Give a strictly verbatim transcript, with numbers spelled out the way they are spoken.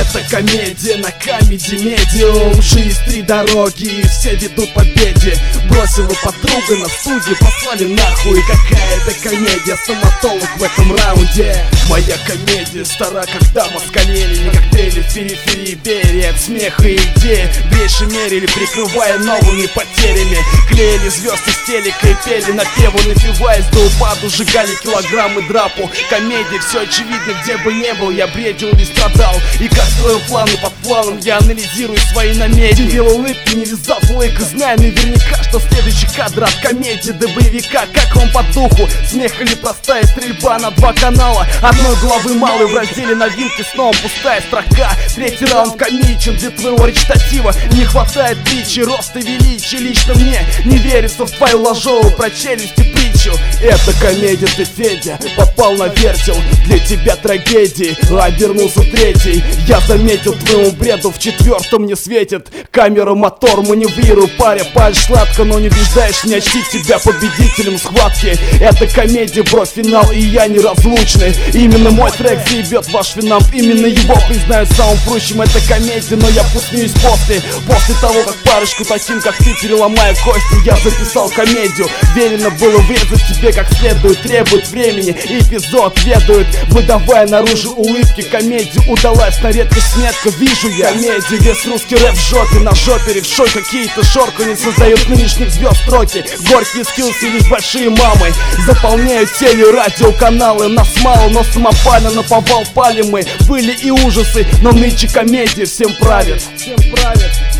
Это комедия на Comedy Medium. Жизнь три дороги и все ведут к победе. Бросила подруга на студии, послали нахуй. Какая это комедия, стоматолог в этом раунде. Моя комедия стара, как дама с колени. Коктейли в периферии, Берия от смеха и идеи. Брешь мерили, прикрывая новыми потерями. Клеили звезды с телека и пели напевы, напиваясь до упаду. Сжигали килограммы драпу. Комедия, все очевидно, где бы не был. Я бредил и страдал. И как строил планы под планом, я анализирую свои намерения. Делал улыбки, не вязал лык, зная наверняка, что следующий кадр от комедии до боевика. Как вам по духу? Смех или простая стрельба на два канала? Одной головы мало, в разделе новинки снова пустая строка. Третий раунд комичен для твоего речитатива. Не хватает притчи, роста величия. Лично мне не верится в твою ложовую про челюсти притчу. Это комедия, ты, Федя, попал на вертел. Для тебя трагедии, обернулся третий. Я заметил твоему бреду, в четвертом не светит камера, мотор, маневрирую, паря, паль сладко, но не убеждаешь меня чтить тебя победителем схватки. Это комедия, бро, финал, и я неразлучный. Именно мой трек заебет ваш финал, именно его признаю самым прущим. Это комедия, но я посмеюсь после После того, как парочку таким, как ты, переломаю кости. Я записал комедию, велено было врезать тебе как следует. Требует времени, эпизод ведают, выдавая наружу улыбки. Комедия удалась на редкость метко, вижу я. Комедия, весь русский рэп в жопе, на жопе ревшой какие-то шоркани создают нынешних звезд строки. Горькие скиллсы, лишь большие мамы заполняют теле радиоканалы. Нас мало, но самопально на повал пали мы. Были и ужасы, но нынче комедия всем правит. Всем правит.